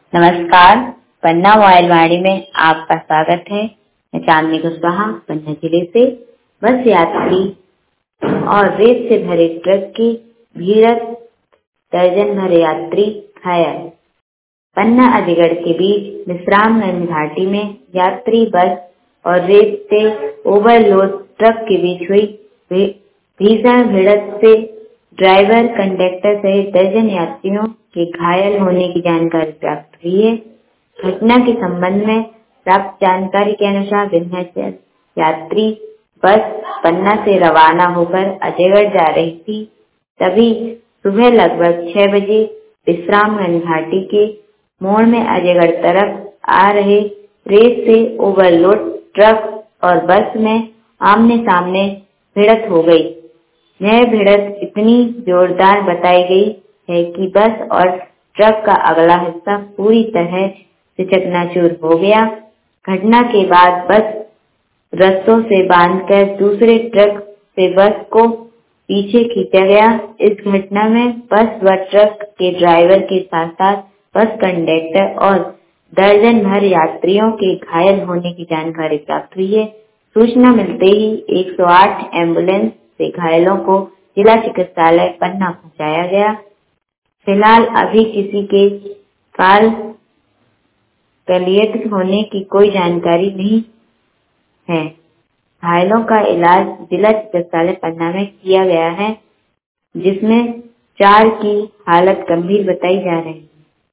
नमस्कार, पन्ना मोबाइल वाणी में आपका स्वागत है। मैं चांदनी कुशवाहा पन्ना जिले से। बस यात्री और रेत से भरे ट्रक की भिड़ंत, दर्जन भरे यात्री घायल। पन्ना अलीगढ़ के बीच विश्रामगंज घाटी में यात्री बस और रेत से ओवरलोड ट्रक के बीच हुई भीषण भिड़ंत से ड्राइवर, कंडक्टर सहित दर्जन यात्रियों के घायल होने की जानकारी प्राप्त हुई है। घटना के संबंध में प्राप्त जानकारी के अनुसार विंध्याचल यात्री बस पन्ना से रवाना होकर अजयगढ़ जा रही थी। तभी सुबह लगभग 6 बजे विश्रामगंज घाटी के मोड़ में अजयगढ़ तरफ आ रहे रेत से ओवरलोड ट्रक और बस में आमने सामने भिड़ंत हो गई। यह भिड़ंत इतनी जोरदार बताई गई है कि बस और ट्रक का अगला हिस्सा पूरी तरह से चकनाचूर हो गया। घटना के बाद बस रस्सों से बांधकर दूसरे ट्रक से बस को पीछे खींचा गया। इस घटना में बस व ट्रक के ड्राइवर के साथ साथ बस कंडक्टर और दर्जन भर यात्रियों के घायल होने की जानकारी प्राप्त हुई है। सूचना मिलते ही 108 एम्बुलेंस से घायलों को जिला चिकित्सालय पन्ना पहुंचाया गया। फिलहाल अभी किसी के काल कलियत होने की कोई जानकारी नहीं है। घायलों का इलाज जिला चिकित्सालय पन्ना में किया गया है, जिसमें 4 की हालत गंभीर बताई जा रही है।